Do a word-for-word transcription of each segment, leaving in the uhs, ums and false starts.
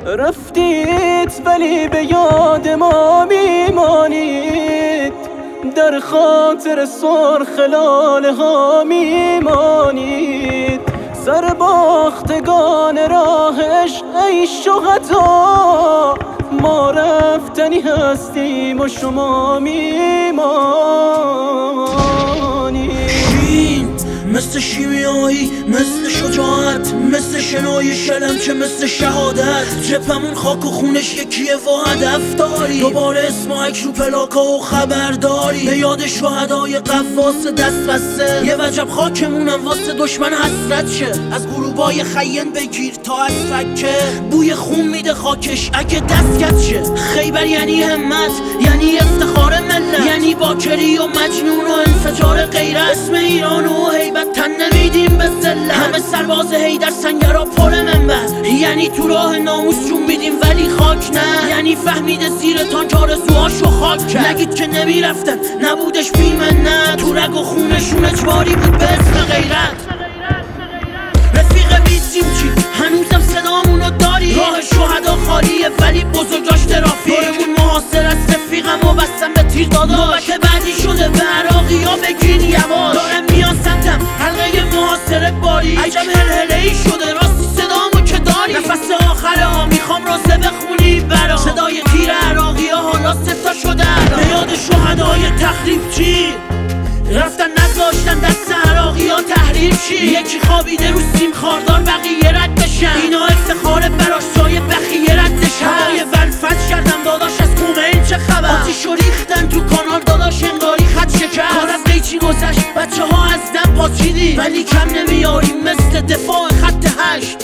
رفتید ولی به یاد ما میمانید، در خاطر سرخ لاله ها میمانید. سرباختگان راه عشق ای شهدا، ما رفتنی هستیم و شما میمانید. مثل شیمیایی، مثل شجاعت، مثل شنای شلم که مثل شهادت. جپمون خاک و خونش یکیه و هدف داری، دوباره اسمایک رو پلاکا و خبرداری. به یاد شهدای قواس دست بسته، یه وجب خاکمونم واسه دشمن حسرت شه. از غروبای خین بگیر تا از فکه، بوی خون میده خاکش اگه دستکت شه. خیبر یعنی همت، یعنی افتخار ملت، یعنی باکری و مجنون و انفجار غیرت. اسم ایران و هیبت تن نمیدیم به ذلت، همه سرباز هیدر سنگرها پر منبر. یعنی تو راه ناموس جون میدیم ولی خاک نه، یعنی فهمیده زیر تانک آرزوهاشو خاک کرد. نگید که نمیرفتن نبودش بیمنت، تو رگ و خونشون اجباری بود به اسم غیرت. رفیق بیسیم چی؟ هنوزم صدامونو داری؟ راه شهدا خالیه ولی بزرگاش ترافیک. دورمون محاصر است، رفیقم و بستم به تیر داداش. نوبت بعدی شده به عراقی ها بگین یواش. دارم میان سمتم حلقه محاصره باری، عجب هلهله ای شده راستی صدامو که داری. نفس آخره ها میخوام روزه بخونی برام، صدای تیر عراقی ها حالا ستا شده. به یاد شهدای تخریب چی؟ رفتن نذاشتن دست عراقی ها تحریر چی؟ یکی خوابیده رو سیم خاردار بقیه رد بشن، اینا افتخار براش جای بخیه ردشن. هوای ولفت کردم داداش از کومه چه خبر؟ آتیشو ریختن تو کانال داداش انگاری خط شکست. کار از قیچی گذشت بچه ها از دم پاچیدی، ولی کم نمیاریم مثل دفاع خط هشت.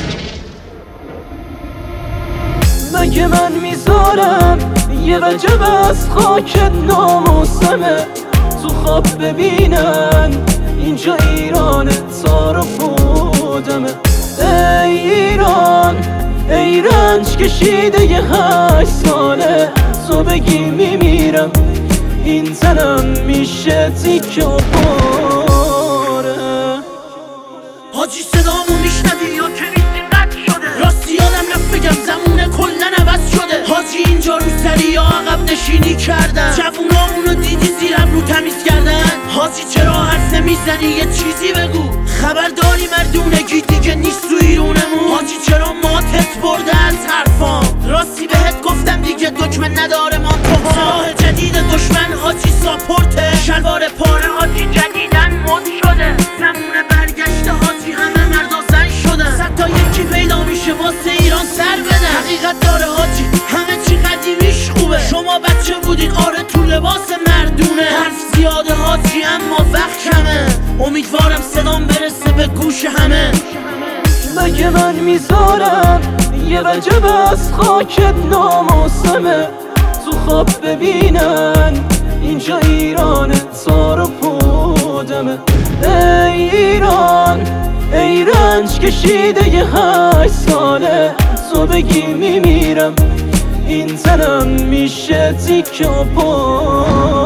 مگه من میذارم یه وجب از خاکت ناموسمه، تو خواب ببینن اینجا ایران تار و پودمه. ای ایران، ای رنج کشیده یه هشت ساله، تو بگی میمیرم این تنم میشه تیکه و پاره. حاجی صدامو میشنوی یا که میسیم رد شده؟ راستی یادم رفت بگم زمونه کلن عوض شده. حاجی اینجا رو سری ها عقب نشینی کردن، جوونامونو دیدی زیر ابرو تمیز کردن. حاجی چرا حرف نمیزنی یه چیزی بگو؟ خبرداری مردونگی دیگه نیست تو ایرونمون. حاجی چرا ماتت برده از حرفام؟ راستی بهت گفتم دیگه دکمه نداره ما تو ها. سلاح جدید دشمن حاجی ساپورته، شلوار پاره حاجی جدیدن مد شده. زمونه برگشته حاجی همه مردا زن شده. صد تا یکی پیدا میشه واسه ایران سر بده. حقیقت داره حاجی همه چی قدیمیش خوبه. شما بچه بودین آره تو لباس مردونه، حرف زیاده حاجی اما وقت کمه. امیدوارم صدام برسه به گوش همه. مگه من میذارم یه وجب از خاکت ناموسمه، تو خواب ببینن اینجا ایران تار و پودمه. ای ایران، ای رنج کشیده یه هشت ساله، تو بگی میمیرم این تنم میشه تیکه و پاره.